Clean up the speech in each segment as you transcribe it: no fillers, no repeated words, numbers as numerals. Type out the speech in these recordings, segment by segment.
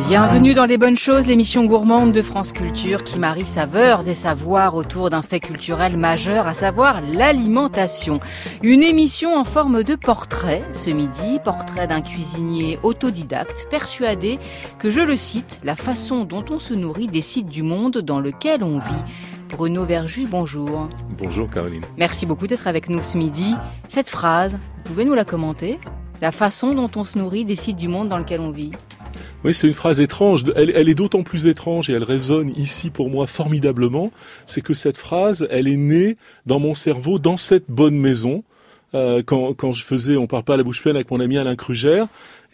Bienvenue dans Les Bonnes Choses, l'émission gourmande de France Culture qui marie saveurs et savoirs autour d'un fait culturel majeur, à savoir l'alimentation. Une émission en forme de portrait, ce midi, portrait d'un cuisinier autodidacte, persuadé que, je le cite, la façon dont on se nourrit décide du monde dans lequel on vit. Bruno Verjus, bonjour. Bonjour Caroline. Merci beaucoup d'être avec nous ce midi. Cette phrase, vous pouvez nous la commenter ? La façon dont on se nourrit décide du monde dans lequel on vit. Oui, c'est une phrase étrange. Elle est d'autant plus étrange et elle résonne ici pour moi formidablement. C'est que cette phrase, elle est née dans mon cerveau, dans cette bonne maison. Quand je faisais, on parle pas à la bouche pleine avec mon ami Alain Krugère.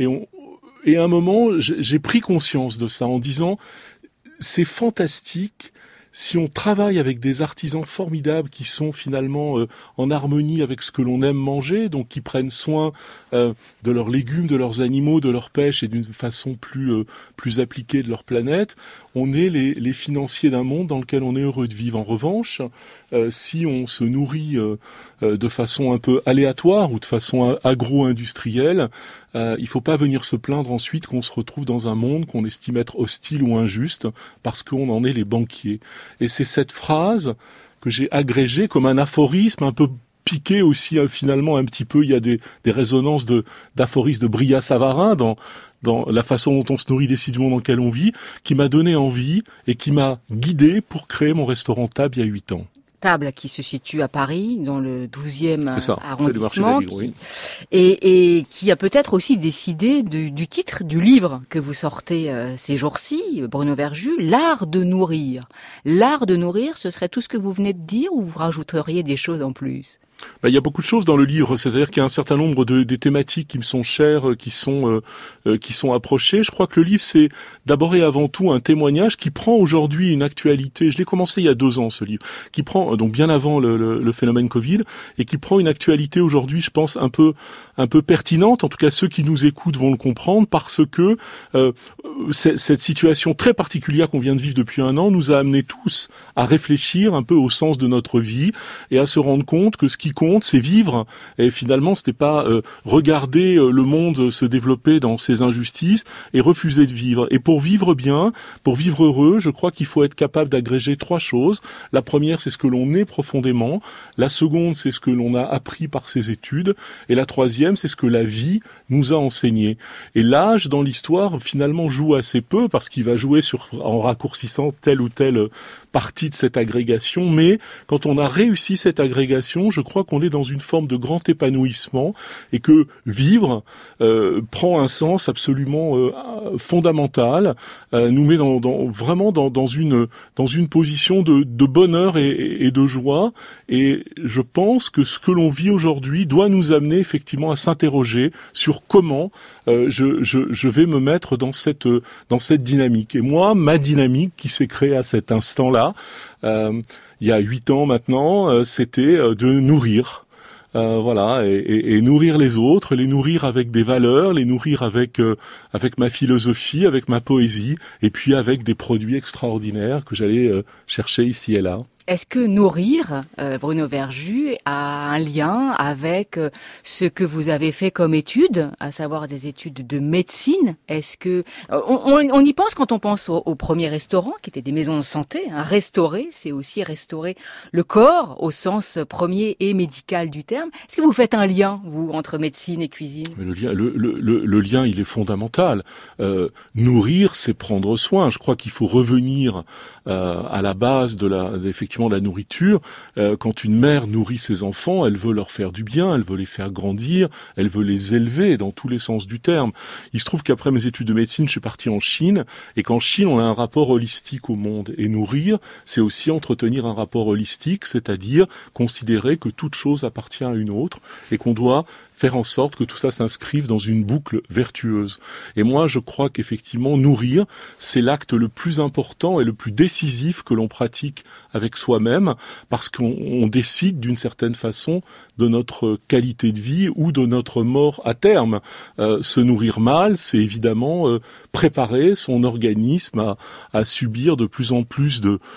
Et à un moment, j'ai pris conscience de ça en disant, c'est fantastique. Si on travaille avec des artisans formidables qui sont finalement en harmonie avec ce que l'on aime manger, donc qui prennent soin de leurs légumes, de leurs animaux, de leur pêche et d'une façon plus appliquée de leur planète, on est les financiers d'un monde dans lequel on est heureux de vivre. En revanche, si on se nourrit de façon un peu aléatoire ou de façon agro-industrielle, il faut pas venir se plaindre ensuite qu'on se retrouve dans un monde qu'on estime être hostile ou injuste parce qu'on en est les banquiers. Et c'est cette phrase que j'ai agrégée comme un aphorisme un peu piqué aussi finalement un petit peu. Il y a des résonances d'aphorismes de Brillat-Savarin dans la façon dont on se nourrit décide du monde dans lequel on vit, qui m'a donné envie et qui m'a guidé pour créer mon restaurant Table il y a 8 ans. Table qui se situe à Paris, dans le 12e arrondissement, oui. et qui a peut-être aussi décidé du titre du livre que vous sortez ces jours-ci, Bruno Verjus, l'art de nourrir. L'art de nourrir, ce serait tout ce que vous venez de dire ou vous rajouteriez des choses en plus ? Il y a beaucoup de choses dans le livre, c'est-à-dire qu'il y a un certain nombre des thématiques qui me sont chères, qui sont approchées. Je crois que le livre, c'est d'abord et avant tout un témoignage qui prend aujourd'hui une actualité. Je l'ai commencé il y a 2 ans, ce livre, qui prend donc bien avant le phénomène Covid et qui prend une actualité aujourd'hui, je pense un peu pertinente. En tout cas, ceux qui nous écoutent vont le comprendre parce que cette situation très particulière qu'on vient de vivre depuis 1 an nous a amenés tous à réfléchir un peu au sens de notre vie et à se rendre compte que ce qui compte, c'est vivre. Et finalement, c'était pas regarder le monde se développer dans ses injustices et refuser de vivre. Et pour vivre bien, pour vivre heureux, je crois qu'il faut être capable d'agréger 3 choses. La première, c'est ce que l'on est profondément. La seconde, c'est ce que l'on a appris par ses études. Et la troisième, c'est ce que la vie nous a enseigné. Et l'âge, dans l'histoire, finalement, joue assez peu parce qu'il va jouer en raccourcissant telle ou telle partie de cette agrégation. Mais quand on a réussi cette agrégation, je crois qu'on est dans une forme de grand épanouissement et que vivre prend un sens absolument fondamental, nous met vraiment dans une position de bonheur et de joie. Et je pense que ce que l'on vit aujourd'hui doit nous amener effectivement à s'interroger sur comment je vais me mettre dans cette dynamique. Et moi, ma dynamique qui s'est créée à cet instant-là, il y a 8 ans maintenant, c'était de nourrir. Et nourrir les autres, les nourrir avec des valeurs, les nourrir avec ma philosophie, avec ma poésie, et puis avec des produits extraordinaires que j'allais chercher ici et là. Est-ce que nourrir, Bruno Verjus, a un lien avec ce que vous avez fait comme études, à savoir des études de médecine ? Est-ce que on y pense quand on pense aux premiers restaurants, qui étaient des maisons de santé, hein. Restaurer, c'est aussi restaurer le corps au sens premier et médical du terme. Est-ce que vous faites un lien, vous, entre médecine et cuisine ? Mais le lien, il est fondamental. Nourrir, c'est prendre soin. Je crois qu'il faut revenir à la base effectivement de la nourriture. Quand une mère nourrit ses enfants, elle veut leur faire du bien, elle veut les faire grandir, elle veut les élever dans tous les sens du terme. Il se trouve qu'après mes études de médecine, je suis parti en Chine, et qu'en Chine, on a un rapport holistique au monde. Et nourrir, c'est aussi entretenir un rapport holistique, c'est-à-dire considérer que toute chose appartient à une autre, et qu'on doit faire en sorte que tout ça s'inscrive dans une boucle vertueuse. Et moi, je crois qu'effectivement, nourrir, c'est l'acte le plus important et le plus décisif que l'on pratique avec soi-même, parce qu'on décide d'une certaine façon de notre qualité de vie ou de notre mort à terme. Se nourrir mal, c'est évidemment préparer son organisme à subir de plus en plus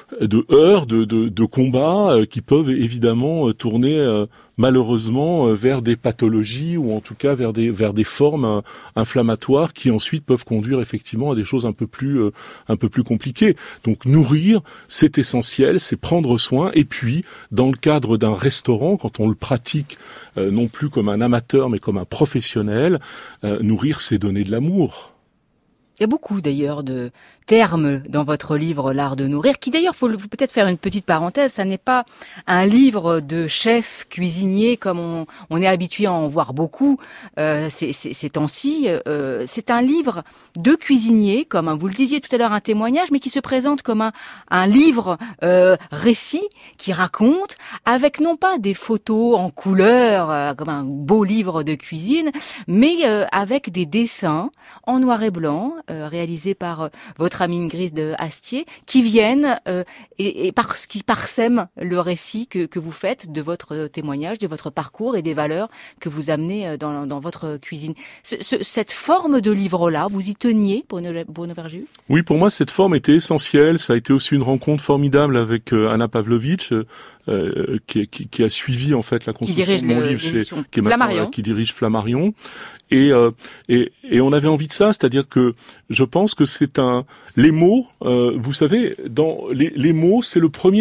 heurts, de combats qui peuvent évidemment tourner malheureusement vers des pathologies ou en tout cas vers des formes inflammatoires qui ensuite peuvent conduire effectivement à des choses un peu plus compliquées. Donc nourrir, c'est essentiel, c'est prendre soin, et puis dans le cadre d'un restaurant, quand on le pratique non plus comme un amateur mais comme un professionnel, nourrir, c'est donner de l'amour. Il y a beaucoup d'ailleurs de termes dans votre livre L'art de nourrir, qui d'ailleurs, faut peut-être faire une petite parenthèse, ça n'est pas un livre de chef cuisinier comme on est habitué à en voir beaucoup ces temps-ci. C'est un livre de cuisinier, comme vous le disiez tout à l'heure, un témoignage, mais qui se présente comme un livre récit qui raconte, avec non pas des photos en couleur, comme un beau livre de cuisine, mais avec des dessins en noir et blanc, réalisés par votre amie Grise de Astier, qui viennent qui parsèment le récit que vous faites de votre témoignage, de votre parcours et des valeurs que vous amenez dans votre cuisine. Cette forme de livre-là, vous y teniez, Bruno Verjus ? Oui, pour moi, cette forme était essentielle. Ça a été aussi une rencontre formidable avec Anna Pavlovitch, qui a suivi en fait la construction de mon livre, qui dirige Flammarion. Et on avait envie de ça, c'est-à-dire que je pense que les mots, vous savez, dans les mots, c'est le premier,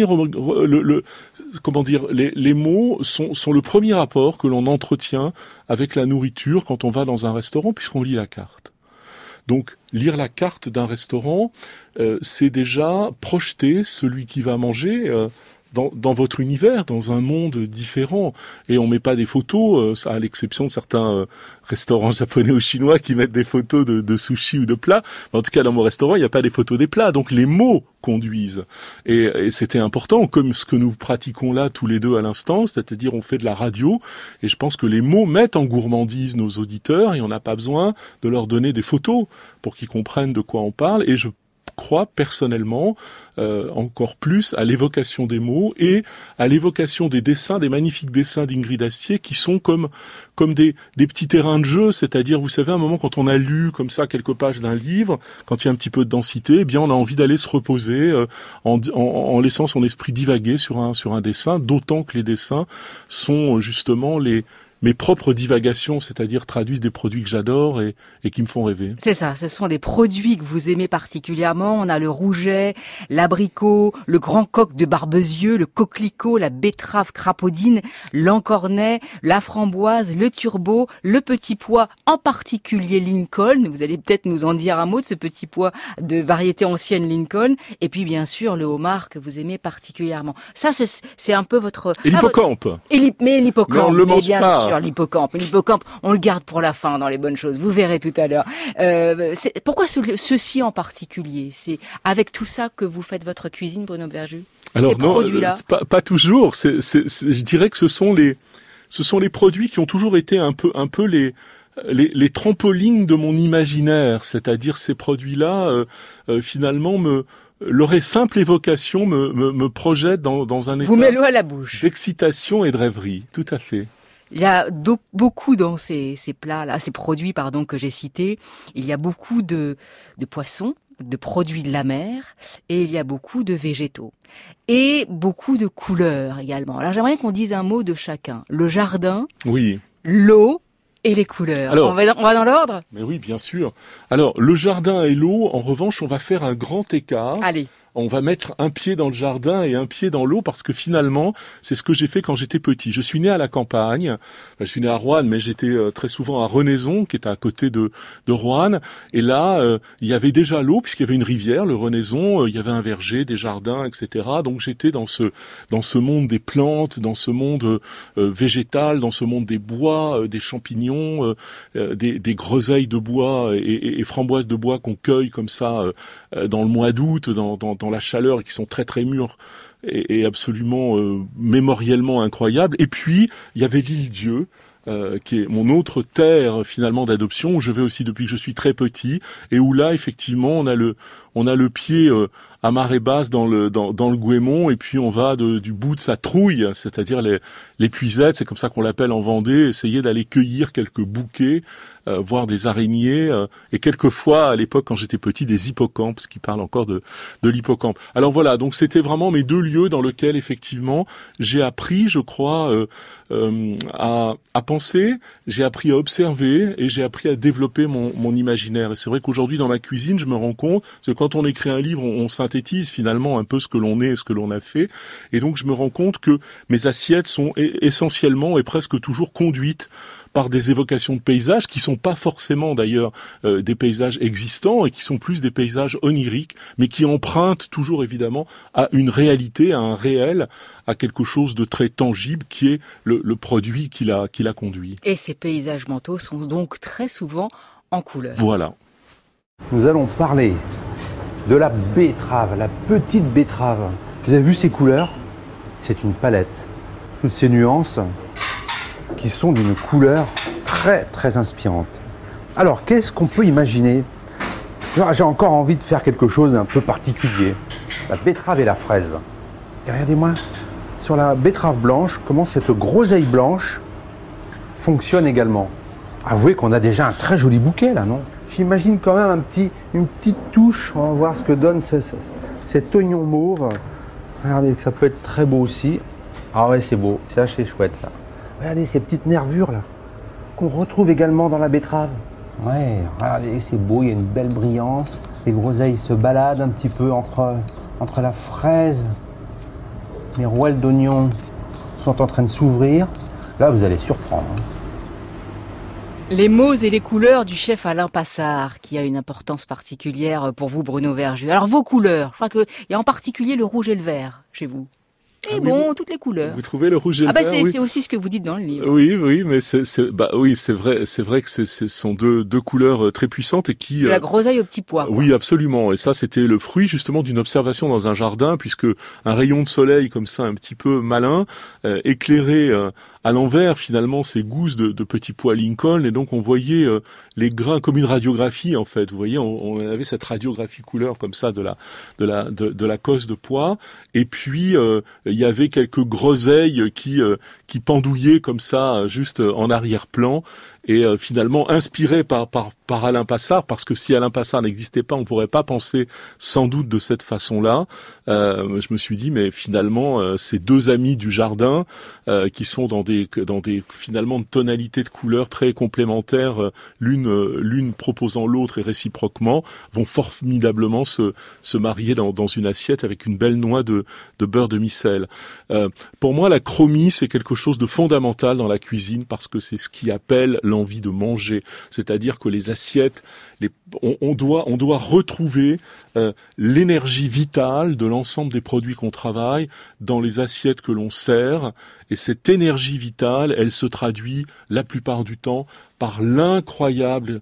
les mots sont le premier rapport que l'on entretient avec la nourriture quand on va dans un restaurant, puisqu'on lit la carte. Donc, lire la carte d'un restaurant, c'est déjà projeter celui qui va manger dans votre univers, dans un monde différent. Et on met pas des photos, ça à l'exception de certains restaurants japonais ou chinois qui mettent des photos de sushi ou de plats. Mais en tout cas, dans mon restaurant, il n'y a pas des photos des plats. Donc les mots conduisent. Et c'était important, comme ce que nous pratiquons là tous les deux à l'instant, c'est-à-dire on fait de la radio. Et je pense que les mots mettent en gourmandise nos auditeurs et on n'a pas besoin de leur donner des photos pour qu'ils comprennent de quoi on parle. Et je crois personnellement encore plus à l'évocation des mots et à l'évocation des dessins, des magnifiques dessins d'Ingrid Astier qui sont comme des petits terrains de jeu, c'est-à-dire, vous savez, à un moment quand on a lu comme ça quelques pages d'un livre, quand il y a un petit peu de densité, eh bien on a envie d'aller se reposer en laissant son esprit divaguer sur un dessin, d'autant que les dessins sont justement mes propres divagations, c'est-à-dire traduisent des produits que j'adore et qui me font rêver. C'est ça, ce sont des produits que vous aimez particulièrement. On a le rouget, l'abricot, le grand coq de Barbezieux, le coquelicot, la betterave crapaudine, l'encornet, la framboise, le turbo, le petit pois, en particulier Lincoln. Vous allez peut-être nous en dire un mot de ce petit pois de variété ancienne Lincoln. Et puis bien sûr le homard que vous aimez particulièrement. Ça, c'est un peu votre... Et l'hippocampe. Mais l'hippocampe. Mais on le mange pas. Sur l'hippocampe, on le garde pour la fin dans les bonnes choses. Vous verrez tout à l'heure. Pourquoi ceci en particulier ? C'est avec tout ça que vous faites votre cuisine, Bruno Verjus ? Alors ces non, pas toujours. Je dirais que ce sont les produits qui ont toujours été un peu les trampolines de mon imaginaire. C'est-à-dire ces produits-là, finalement leur simple évocation me projette dans un état. Vous met l'eau à la bouche. D'excitation et de rêverie. Tout à fait. Il y a beaucoup dans ces plats-là, ces produits, que j'ai cités. Il y a beaucoup de poissons, de produits de la mer, et il y a beaucoup de végétaux. Et beaucoup de couleurs également. Alors j'aimerais qu'on dise un mot de chacun. Le jardin, oui, l'eau et les couleurs. Alors, on va dans l'ordre ? Mais oui, bien sûr. Alors, le jardin et l'eau, en revanche, on va faire un grand écart. Allez. On va mettre un pied dans le jardin et un pied dans l'eau parce que finalement, c'est ce que j'ai fait quand j'étais petit. Je suis né à la campagne. Enfin, je suis né à Roanne, mais j'étais très souvent à Renaison, qui était à côté de Roanne. Et là, il y avait déjà l'eau puisqu'il y avait une rivière, le Renaison. Il y avait un verger, des jardins, etc. Donc j'étais dans ce monde des plantes, dans ce monde végétal, dans ce monde des bois, des champignons, des groseilles de bois et framboises de bois qu'on cueille comme ça dans le mois d'août, dans la chaleur, qui sont très très mûres et absolument mémoriellement incroyables. Et puis il y avait l'île Dieu, qui est mon autre terre finalement d'adoption, où je vais aussi depuis que je suis très petit, et où là effectivement on a le pied à marée basse dans le Gouémont, et puis on va du bout de sa trouille, c'est-à-dire les puisettes, c'est comme ça qu'on l'appelle en Vendée, essayer d'aller cueillir quelques bouquets, voir des araignées, et quelquefois, à l'époque, quand j'étais petit, des hippocampes, parce qu'il parle encore de l'hippocampe. Alors voilà, donc c'était vraiment mes deux lieux dans lesquels, effectivement, j'ai appris, je crois, à penser, j'ai appris à observer, et j'ai appris à développer mon imaginaire. Et c'est vrai qu'aujourd'hui, dans ma cuisine, je me rends compte que quand on écrit un livre, on synthétise finalement un peu ce que l'on est et ce que l'on a fait. Et donc, je me rends compte que mes assiettes sont essentiellement et presque toujours conduites par des évocations de paysages qui sont pas forcément d'ailleurs des paysages existants et qui sont plus des paysages oniriques, mais qui empruntent toujours évidemment à une réalité, à un réel, à quelque chose de très tangible qui est le produit qui l'a conduit. Et ces paysages mentaux sont donc très souvent en couleur. Voilà. Nous allons parler de la betterave, la petite betterave. Vous avez vu ces couleurs? C'est une palette. Toutes ces nuances qui sont d'une couleur très très inspirante. Alors, qu'est-ce qu'on peut imaginer? J'ai encore envie de faire quelque chose d'un peu particulier. La betterave et la fraise. Et regardez-moi, sur la betterave blanche, comment cette groseille blanche fonctionne également. Avouez qu'on a déjà un très joli bouquet là, non? J'imagine quand même une petite touche. On va voir ce que donne cet oignon mauve. Regardez, ça peut être très beau aussi. Ah ouais, c'est beau. Ça, c'est chouette ça. Regardez ces petites nervures là, qu'on retrouve également dans la betterave. Ouais, regardez, c'est beau, il y a une belle brillance. Les groseilles se baladent un petit peu entre la fraise. Les rouelles d'oignon sont en train de s'ouvrir. Là, vous allez surprendre. Les mots et les couleurs du chef Alain Passard, qui a une importance particulière pour vous, Bruno Verjus. Alors, vos couleurs, je crois qu'il y a en particulier le rouge et le vert chez vous. Et toutes les couleurs. Vous trouvez le rouge et le vert? C'est aussi ce que vous dites dans le livre. Oui, mais c'est vrai que ce sont deux couleurs très puissantes et qui. De la groseille au petit pois. Quoi. Oui, absolument. Et ça, c'était le fruit justement d'une observation dans un jardin, puisque un rayon de soleil comme ça, un petit peu malin, éclairait à l'envers finalement ces gousses de petits pois Lincoln, et donc on voyait les grains comme une radiographie en fait. Vous voyez, on avait cette radiographie couleur comme ça de la cosse de pois, et puis il y avait quelques groseilles qui pendouillaient comme ça juste en arrière-plan. Et finalement inspiré par Alain Passard, parce que si Alain Passard n'existait pas, on pourrait pas penser sans doute de cette façon-là. Je me suis dit, mais finalement, ces deux amis du jardin, qui sont dans des finalement de tonalités de couleurs très complémentaires, l'une proposant l'autre et réciproquement, vont formidablement se marier dans une assiette avec une belle noix de beurre de micelle. Pour moi, la chromie, c'est quelque chose de fondamental dans la cuisine, parce que c'est ce qui appelle l'envie de manger, c'est-à-dire que les assiettes, on doit retrouver l'énergie vitale de l'ensemble des produits qu'on travaille dans les assiettes que l'on sert, et cette énergie vitale, elle se traduit la plupart du temps par l'incroyable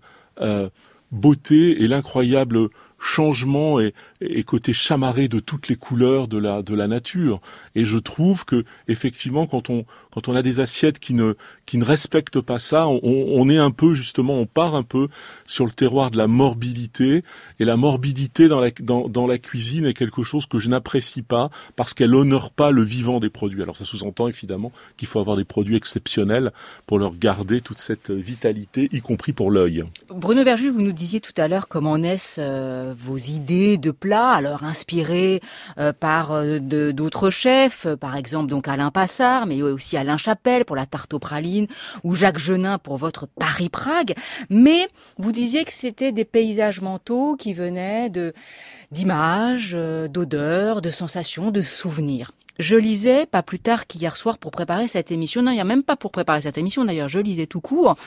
beauté et l'incroyable changement et côté chamarré de toutes les couleurs de la nature. Et je trouve que effectivement, quand on a des assiettes qui ne respectent pas ça, on est un peu justement, on part un peu sur le terroir de la morbidité. Et la morbidité dans la cuisine est quelque chose que je n'apprécie pas, parce qu'elle honore pas le vivant des produits. Alors ça sous-entend évidemment qu'il faut avoir des produits exceptionnels pour leur garder toute cette vitalité, y compris pour l'œil. Bruno Verjus, vous nous disiez tout à l'heure comment naissent vos idées de plats, alors inspirés par d'autres chefs, par exemple donc Alain Passard, mais aussi Alain Chapelle pour la tarte aux pralines, ou Jacques Genin pour votre Paris-Prague. Mais vous disiez que c'était des paysages mentaux qui venaient d'images, d'odeurs, de sensations, de souvenirs. Je lisais, pas plus tard qu'hier soir pour préparer cette émission, non, il n'y a même pas pour préparer cette émission d'ailleurs, je lisais tout court,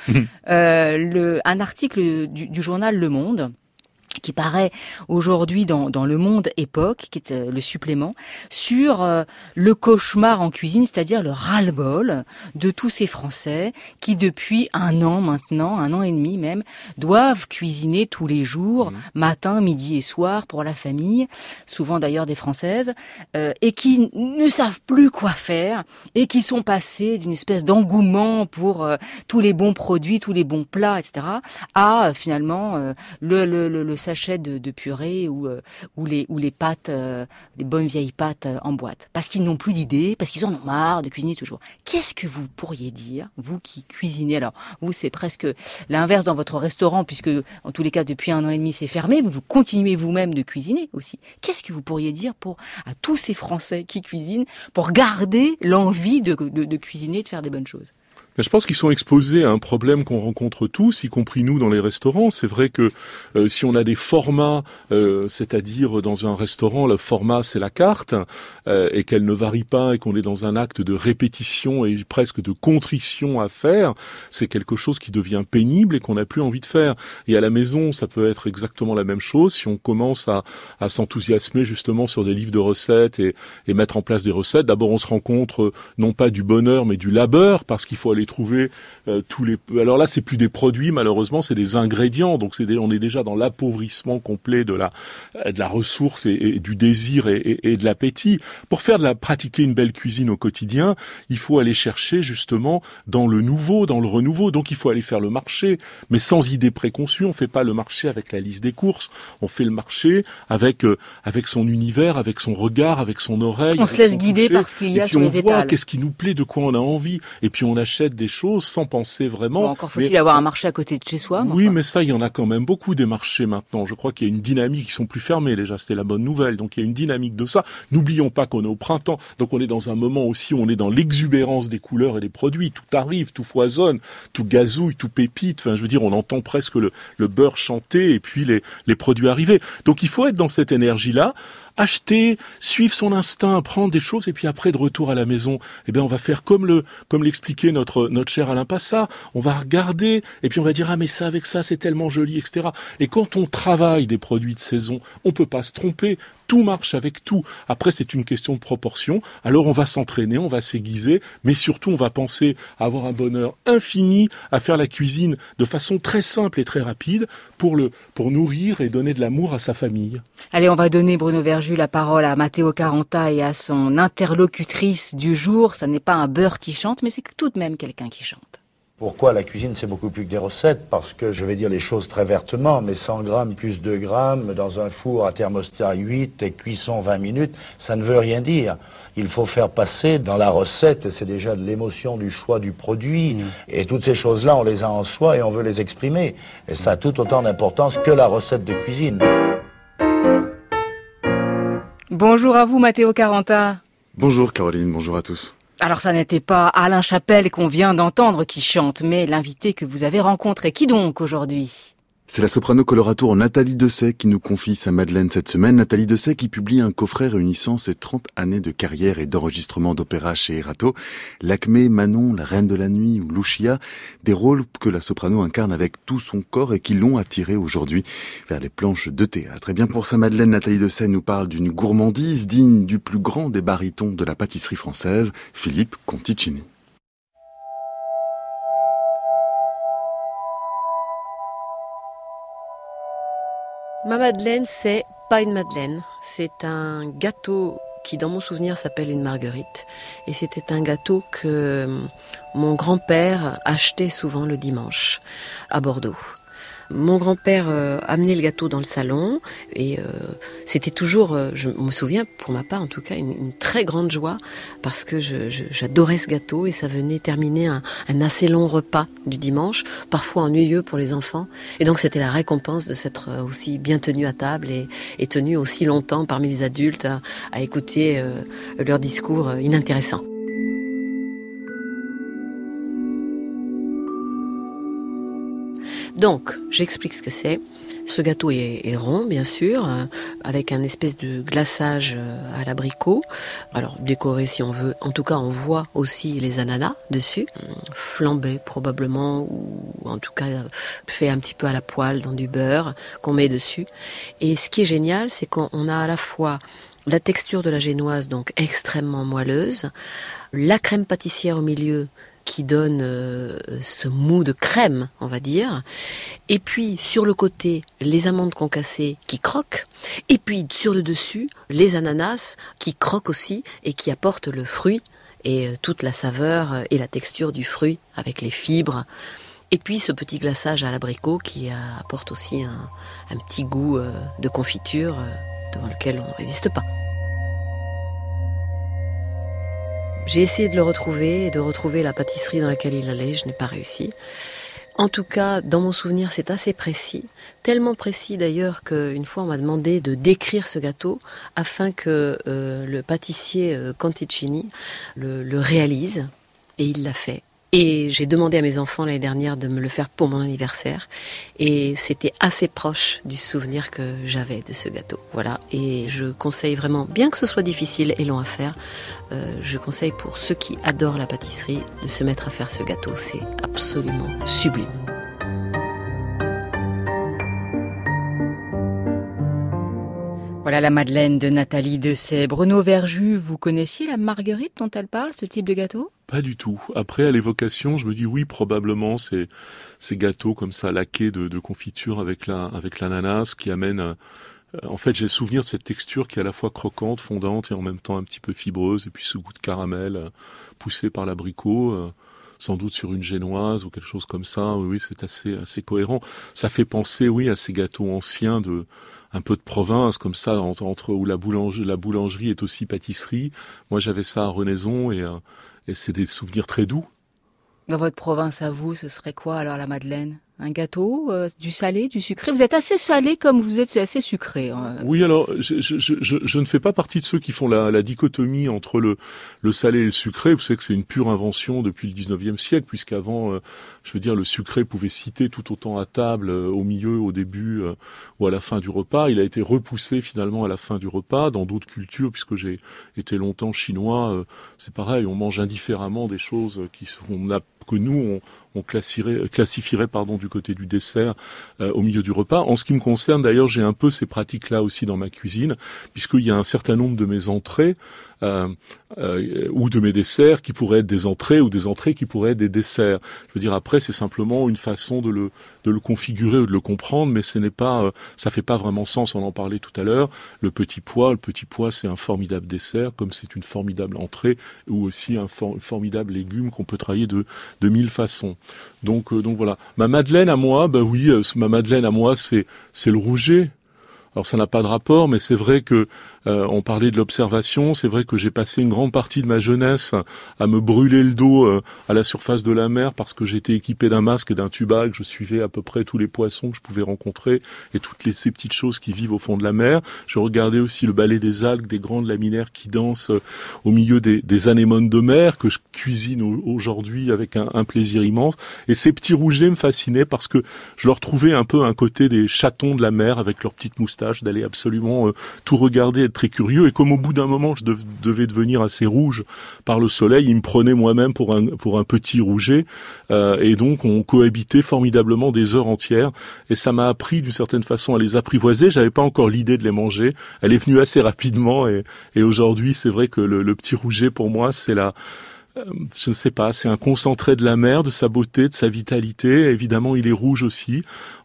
un article du journal Le Monde, qui paraît aujourd'hui dans Le Monde Époque, qui est le supplément, sur le cauchemar en cuisine, c'est-à-dire le ras-le-bol de tous ces Français qui, depuis un an et demi même, doivent cuisiner tous les jours, matin, midi et soir pour la famille, souvent d'ailleurs des Françaises, et qui ne savent plus quoi faire, et qui sont passés d'une espèce d'engouement pour tous les bons produits, tous les bons plats, etc., à finalement le sachet de purée ou les pâtes, les bonnes vieilles pâtes en boîte. Parce qu'ils n'ont plus d'idées, parce qu'ils en ont marre de cuisiner toujours. Qu'est-ce que vous pourriez dire, vous qui cuisinez? Alors, vous, c'est presque l'inverse dans votre restaurant, puisque en tous les cas, depuis 1 an et demi, c'est fermé. Vous continuez vous-même de cuisiner aussi. Qu'est-ce que vous pourriez dire à tous ces Français qui cuisinent pour garder l'envie de cuisiner et de faire des bonnes choses? Je pense qu'ils sont exposés à un problème qu'on rencontre tous, y compris nous dans les restaurants. C'est vrai que si on a des formats, c'est-à-dire dans un restaurant, le format c'est la carte, et qu'elle ne varie pas et qu'on est dans un acte de répétition et presque de contrition à faire, c'est quelque chose qui devient pénible et qu'on n'a plus envie de faire. Et à la maison, ça peut être exactement la même chose. Si on commence à s'enthousiasmer justement sur des livres de recettes et mettre en place des recettes, d'abord on se rend compte non pas du bonheur mais du labeur, parce qu'il faut aller trouver tous les... Alors là, c'est plus des produits, malheureusement, c'est des ingrédients. Donc on est déjà dans l'appauvrissement complet de la ressource et du désir et de l'appétit. Pour pratiquer une belle cuisine au quotidien, il faut aller chercher justement dans le nouveau, dans le renouveau. Donc il faut aller faire le marché, mais sans idée préconçue. On fait pas le marché avec la liste des courses. On fait le marché avec son univers, avec son regard, avec son oreille. On se laisse guider par ce qu'il y a sur les étals. Et puis on voit qu'est-ce qui nous plaît, de quoi on a envie. Et puis on achète des choses sans penser vraiment. Bon, encore faut-il avoir un marché à côté de chez soi. Oui, enfin. Mais ça, il y en a quand même beaucoup des marchés maintenant. Je crois qu'il y a une dynamique, ils sont plus fermés déjà, c'était la bonne nouvelle. Donc il y a une dynamique de ça. N'oublions pas qu'on est au printemps, donc on est dans un moment aussi où on est dans l'exubérance des couleurs et des produits. Tout arrive, tout foisonne, tout gazouille, tout pépite. Enfin, je veux dire, on entend presque le beurre chanter et puis les produits arriver. Donc il faut être dans cette énergie-là. Acheter, suivre son instinct, prendre des choses, et puis après de retour à la maison, on va faire comme l'expliquait notre cher Alain Passat. On va regarder, et puis on va dire, ah, mais ça, avec ça, c'est tellement joli, etc. Et quand on travaille des produits de saison, on peut pas se tromper. Tout marche avec tout. Après, c'est une question de proportion. Alors, on va s'entraîner, on va s'aiguiser, mais surtout, on va penser à avoir un bonheur infini, à faire la cuisine de façon très simple et très rapide pour nourrir et donner de l'amour à sa famille. Allez, on va donner, Bruno Verjus, la parole à Matteo Caranta et à son interlocutrice du jour. Ça n'est pas un beurre qui chante, mais c'est tout de même quelqu'un qui chante. Pourquoi la cuisine, c'est beaucoup plus que des recettes? Parce que, je vais dire les choses très vertement, mais 100 grammes plus 2 grammes dans un four à thermostat 8 et cuisson 20 minutes, ça ne veut rien dire. Il faut faire passer dans la recette, c'est déjà de l'émotion du choix du produit. Et toutes ces choses-là, on les a en soi et on veut les exprimer. Et ça a tout autant d'importance que la recette de cuisine. Bonjour à vous, Matteo Caranta. Bonjour Caroline, bonjour à tous. Alors ça n'était pas Alain Chapelle qu'on vient d'entendre qui chante, mais l'invité que vous avez rencontré. Qui donc aujourd'hui ? C'est la soprano coloratour Nathalie Dessay qui nous confie sa Madeleine cette semaine. Nathalie Dessay qui publie un coffret réunissant ses 30 années de carrière et d'enregistrement d'opéra chez Erato. Lakmé, Manon, la Reine de la Nuit ou Lucia, des rôles que la soprano incarne avec tout son corps et qui l'ont attirée aujourd'hui vers les planches de théâtre. Et bien pour sa Madeleine, Nathalie Dessay nous parle d'une gourmandise digne du plus grand des barytons de la pâtisserie française, Philippe Conticini. Ma Madeleine, c'est pas une Madeleine, c'est un gâteau qui, dans mon souvenir, s'appelle une marguerite. Et c'était un gâteau que mon grand-père achetait souvent le dimanche à Bordeaux. Mon grand-père amenait le gâteau dans le salon et c'était toujours, je me souviens pour ma part en tout cas, une très grande joie parce que j'adorais ce gâteau et ça venait terminer un assez long repas du dimanche, parfois ennuyeux pour les enfants. Et donc c'était la récompense de s'être aussi bien tenu à table et tenu aussi longtemps parmi les adultes à écouter leurs discours inintéressants. Donc, j'explique ce que c'est. Ce gâteau est rond, bien sûr, avec un espèce de glaçage à l'abricot. Alors, décoré si on veut. En tout cas, on voit aussi les ananas dessus. Flambé, probablement, ou en tout cas, fait un petit peu à la poêle dans du beurre qu'on met dessus. Et ce qui est génial, c'est qu'on a à la fois la texture de la génoise, donc extrêmement moelleuse, la crème pâtissière au milieu, qui donne ce mou de crème, on va dire. Et puis, sur le côté, les amandes concassées qui croquent. Et puis, sur le dessus, les ananas qui croquent aussi et qui apportent le fruit et toute la saveur et la texture du fruit avec les fibres. Et puis ce petit glaçage à l'abricot qui apporte aussi un petit goût de confiture devant lequel on ne résiste pas. J'ai essayé de le retrouver et de retrouver la pâtisserie dans laquelle il allait, je n'ai pas réussi. En tout cas, dans mon souvenir, c'est assez précis. Tellement précis d'ailleurs qu'une fois on m'a demandé de décrire ce gâteau afin que le pâtissier Conticini le réalise. Et il l'a fait. Et j'ai demandé à mes enfants l'année dernière de me le faire pour mon anniversaire. Et c'était assez proche du souvenir que j'avais de ce gâteau. Voilà. Et je conseille vraiment, bien que ce soit difficile et long à faire, je conseille pour ceux qui adorent la pâtisserie de se mettre à faire ce gâteau. C'est absolument sublime. Voilà la Madeleine de Nathalie Dessay. Bruno Verjus, vous connaissiez la marguerite dont elle parle, ce type de gâteau ? Pas du tout. Après, à l'évocation, je me dis oui, probablement, ces gâteaux comme ça, laqués de confiture avec l'ananas, qui amènent... en fait, j'ai le souvenir de cette texture qui est à la fois croquante, fondante et en même temps un petit peu fibreuse, et puis ce goût de caramel poussé par l'abricot, sans doute sur une génoise ou quelque chose comme ça. Oui, c'est assez cohérent. Ça fait penser, oui, à ces gâteaux anciens un peu de province, comme ça, entre où la boulangerie est aussi pâtisserie. Moi, j'avais ça à Renaison et c'est des souvenirs très doux. Dans votre province à vous, ce serait quoi alors la Madeleine ? Un gâteau, du salé, du sucré. Vous êtes assez salé comme vous êtes assez sucré. Oui, alors je ne fais pas partie de ceux qui font la dichotomie entre le salé et le sucré. Vous savez que c'est une pure invention depuis le 19e siècle, puisqu'avant, je veux dire, le sucré pouvait citer tout autant à table, au milieu, au début ou à la fin du repas. Il a été repoussé finalement à la fin du repas dans d'autres cultures, puisque j'ai été longtemps chinois. C'est pareil, on mange indifféremment des choses que nous on classifierait du côté du dessert au milieu du repas. En ce qui me concerne, d'ailleurs, j'ai un peu ces pratiques-là aussi dans ma cuisine, puisqu'il y a un certain nombre de mes entrées ou de mes desserts qui pourraient être des entrées ou des entrées qui pourraient être des desserts. Je veux dire, après, c'est simplement une façon de le configurer ou de le comprendre, mais ça fait pas vraiment sens. On en parlait tout à l'heure. Le petit pois, c'est un formidable dessert, comme c'est une formidable entrée ou aussi un formidable légume qu'on peut travailler de 1000 façons. Donc voilà. Ma Madeleine à moi, c'est le rouget. Alors ça n'a pas de rapport, mais c'est vrai que on parlait de l'observation, c'est vrai que j'ai passé une grande partie de ma jeunesse à me brûler le dos à la surface de la mer parce que j'étais équipé d'un masque et d'un tuba, que je suivais à peu près tous les poissons que je pouvais rencontrer et ces petites choses qui vivent au fond de la mer. Je regardais aussi le ballet des algues, des grandes laminaires qui dansent au milieu des anémones de mer que je cuisine aujourd'hui avec un plaisir immense. Et ces petits rougets me fascinaient parce que je leur trouvais un peu un côté des chatons de la mer avec leurs petites moustaches, d'aller absolument tout regarder, être très curieux, et comme au bout d'un moment je devais devenir assez rouge par le soleil, il me prenait moi-même pour un petit rouget, et donc on cohabitait formidablement des heures entières, et ça m'a appris d'une certaine façon à les apprivoiser. J'avais pas encore l'idée de les manger, elle est venue assez rapidement, et aujourd'hui c'est vrai que le petit rouget pour moi c'est je ne sais pas, c'est un concentré de la mer, de sa beauté, de sa vitalité. Évidemment, il est rouge aussi.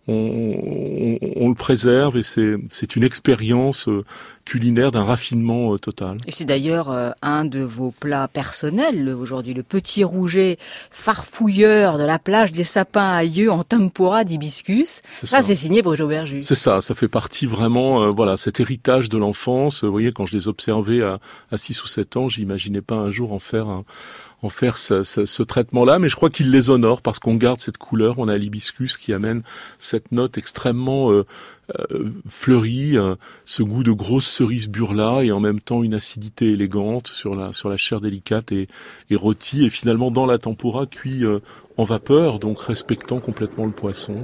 On le préserve et c'est une expérience culinaire d'un raffinement total. Et c'est d'ailleurs un de vos plats personnels aujourd'hui, le petit rouget farfouilleur de la plage des Sapins à Yeux en tempura d'hibiscus. Ça, c'est signé Bruno Verjus. C'est ça fait partie vraiment, cet héritage de l'enfance. Vous voyez, quand je les observais à 6 ou 7 ans, j'imaginais pas un jour en faire ce traitement-là, mais je crois qu'il les honore parce qu'on garde cette couleur. On a l'hibiscus qui amène cette note extrêmement fleurie, ce goût de grosse cerise burla et en même temps une acidité élégante sur la chair délicate et rôtie, et finalement dans la tempura cuit en vapeur, donc respectant complètement le poisson.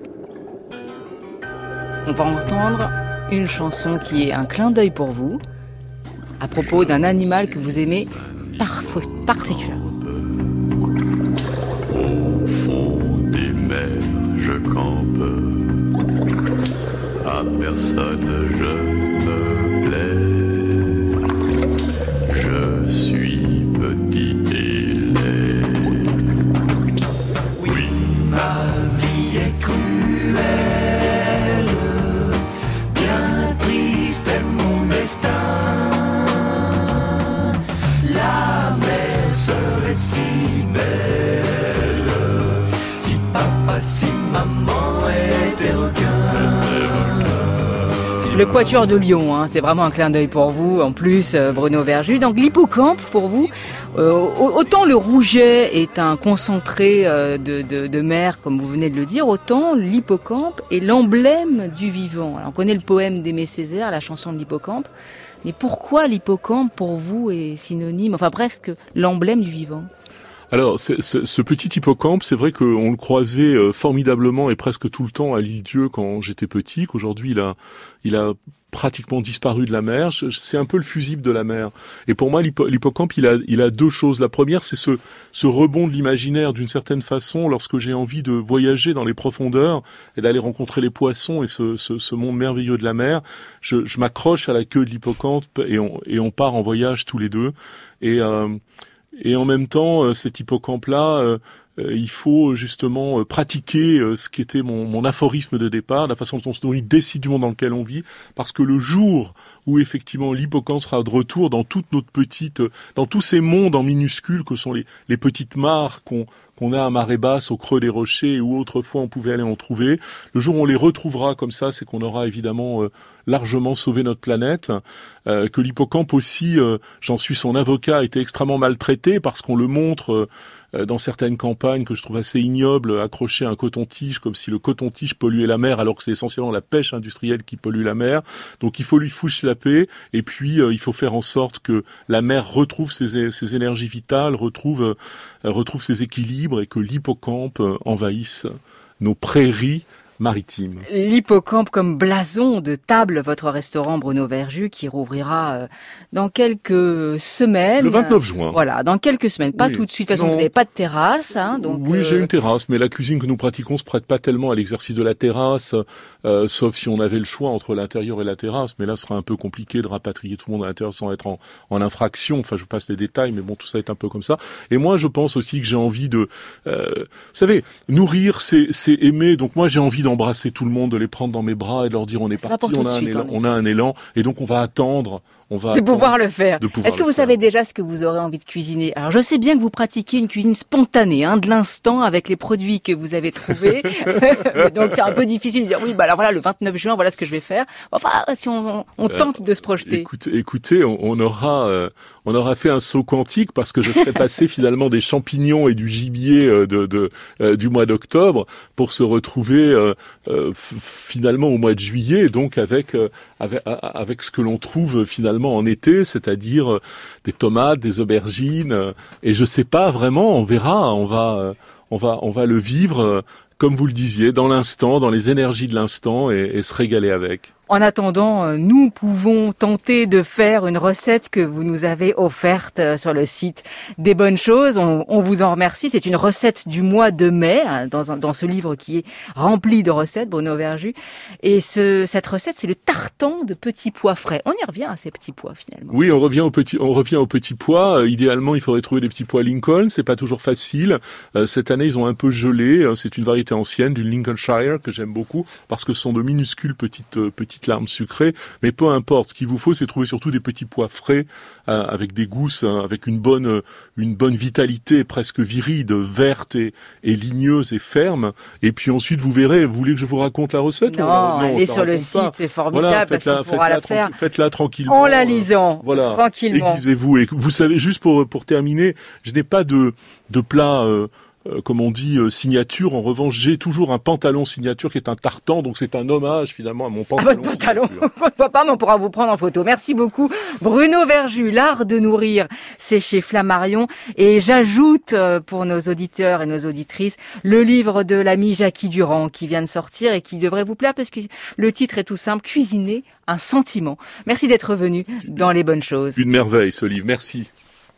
On va entendre une chanson qui est un clin d'œil pour vous à propos d'un animal que vous aimez particulièrement. Au fond des mers, je campe. À personne je me plais. Je suis petit et laid. Oui, ma vie est cruelle. Bien triste est mon destin. La mer serait si belle si papa Le Quatuor de Lyon, hein, c'est vraiment un clin d'œil pour vous, en plus, Bruno Verjus. Donc l'hippocampe, pour vous, autant le rouget est un concentré de mer, comme vous venez de le dire, autant l'hippocampe est l'emblème du vivant. Alors, on connaît le poème d'Aimé Césaire, la chanson de l'hippocampe, mais pourquoi l'hippocampe, pour vous, est synonyme, enfin presque l'emblème du vivant ? Alors, ce petit hippocampe, c'est vrai qu'on le croisait formidablement et presque tout le temps à l'Île-Dieu quand j'étais petit, qu'aujourd'hui il a pratiquement disparu de la mer. C'est un peu le fusible de la mer. Et pour moi, l'hippocampe, il a deux choses. La première, c'est ce rebond de l'imaginaire d'une certaine façon lorsque j'ai envie de voyager dans les profondeurs et d'aller rencontrer les poissons et ce monde merveilleux de la mer. Je m'accroche à la queue de l'hippocampe et on part en voyage tous les deux. Et en même temps, cet hippocampe-là, il faut justement pratiquer ce qui était mon aphorisme de départ, la façon dont on décide du monde dans lequel on vit, parce que le jour où effectivement l'hippocampe sera de retour dans toute notre petite, dans tous ces mondes en minuscules que sont les petites mares qu'on a à marée basse au creux des rochers où autrefois on pouvait aller en trouver, le jour où on les retrouvera comme ça, c'est qu'on aura évidemment largement sauvé notre planète, que l'hippocampe aussi, j'en suis son avocat, a été extrêmement maltraité parce qu'on le montre dans certaines campagnes que je trouve assez ignobles, accroché à un coton-tige comme si le coton-tige polluait la mer alors que c'est essentiellement la pêche industrielle qui pollue la mer. Donc il faut lui foutre la paix et puis il faut faire en sorte que la mer retrouve ses énergies vitales, retrouve ses équilibres et que l'hippocampe envahisse nos prairies maritime. L'hippocampe comme blason de table, votre restaurant Bruno Verjus, qui rouvrira dans quelques semaines. Le 29 juin. Voilà, dans quelques semaines. Pas tout de suite. De toute façon, vous n'avez pas de terrasse. Hein, donc oui, j'ai une terrasse, mais la cuisine que nous pratiquons se prête pas tellement à l'exercice de la terrasse, sauf si on avait le choix entre l'intérieur et la terrasse. Mais là, ce serait un peu compliqué de rapatrier tout le monde à l'intérieur sans être en infraction. Enfin, je passe les détails, mais bon, tout ça est un peu comme ça. Et moi, je pense aussi que j'ai envie de... vous savez, nourrir, c'est aimer. Donc moi, j'ai envie d'embrasser tout le monde, de les prendre dans mes bras et de leur dire on est parti, on a un élan, et donc on va attendre. De pouvoir le faire. Est-ce que vous savez déjà ce que vous aurez envie de cuisiner? Alors je sais bien que vous pratiquez une cuisine spontanée, de l'instant, avec les produits que vous avez trouvés. Donc c'est un peu difficile de dire oui, alors voilà, le 29 juin, voilà ce que je vais faire. Enfin, si on tente de se projeter. Écoutez, on aura fait un saut quantique parce que je serais passé finalement des champignons et du gibier du mois d'octobre pour se retrouver finalement au mois de juillet, donc avec ce que l'on trouve finalement en été, c'est-à-dire des tomates, des aubergines, et je sais pas vraiment, on verra, on va le vivre comme vous le disiez, dans l'instant, dans les énergies de l'instant, et se régaler avec. En attendant, nous pouvons tenter de faire une recette que vous nous avez offerte sur le site des Bonnes Choses. On vous en remercie. C'est une recette du mois de mai, dans ce livre qui est rempli de recettes, Bruno Verjus. Et cette recette, c'est le tartan de petits pois frais. On y revient à ces petits pois, finalement. Oui, on revient aux petits pois. Idéalement, il faudrait trouver des petits pois Lincoln. C'est pas toujours facile. Cette année, ils ont un peu gelé. C'est une variété ancienne, du Lincolnshire, que j'aime beaucoup, parce que ce sont de minuscules petites larmes sucrées, mais peu importe. Ce qu'il vous faut, c'est trouver surtout des petits pois frais, avec des gousses, avec une bonne vitalité presque viride, verte et ligneuse et ferme. Et puis ensuite, vous verrez. Vous voulez que je vous raconte la recette? Non, elle est sur le site, c'est formidable, parce qu'on pourra la faire. Faites-la tranquillement. En la lisant, tranquillement. Aiguisez-vous. Et vous savez, juste pour terminer, je n'ai pas de plat... comme on dit, signature. En revanche, j'ai toujours un pantalon signature qui est un tartan, donc c'est un hommage finalement à mon pantalon. À votre pantalon, on ne voit pas, mais on pourra vous prendre en photo. Merci beaucoup, Bruno Verjus. L'art de nourrir, c'est chez Flammarion. Et j'ajoute pour nos auditeurs et nos auditrices le livre de l'ami Jackie Durand qui vient de sortir et qui devrait vous plaire parce que le titre est tout simple, Cuisiner un sentiment. Merci d'être venu dans Les Bonnes Choses. Une merveille ce livre, merci.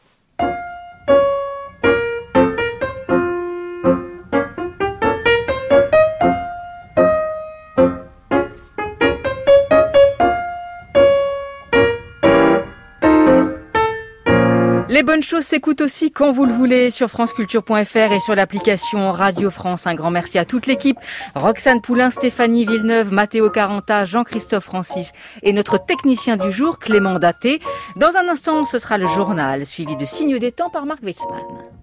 Les Bonnes Choses s'écoutent aussi quand vous le voulez sur franceculture.fr et sur l'application Radio France. Un grand merci à toute l'équipe. Roxane Poulain, Stéphanie Villeneuve, Matteo Caranta, Jean-Christophe Francis et notre technicien du jour, Clément Daté. Dans un instant, ce sera le journal, suivi de Signes des temps par Marc Weitzmann.